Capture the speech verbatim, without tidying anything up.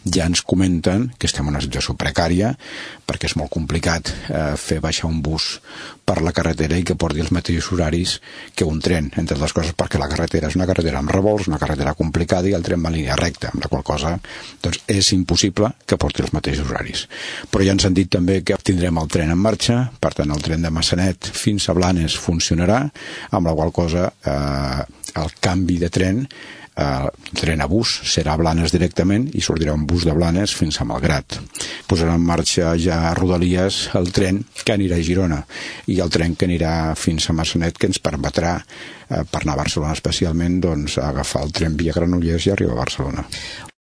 ja ens comenten que estem en una situació precària perquè és molt complicat eh, fer baixar un bus per la carretera i que porti els mateixos horaris que un tren, entre les coses perquè la carretera és una carretera amb revolts, una carretera complicada i el tren va en línia recta, amb la qual cosa doncs, és impossible que porti els mateixos horaris. Però ja ens han dit també que tindrem el tren en marxa, per tant el tren de Massanet fins a Blanes funcionarà, amb la qual cosa eh, el canvi de tren el tren a bus serà a Blanes directament i sortirà un bus de Blanes fins a Malgrat. Posarà en marxa ja a Rodalies el tren que anirà a Girona i el tren que anirà fins a Massanet, que ens permetrà eh, per anar a Barcelona especialment doncs, agafar el tren via Granollers i arribar a Barcelona.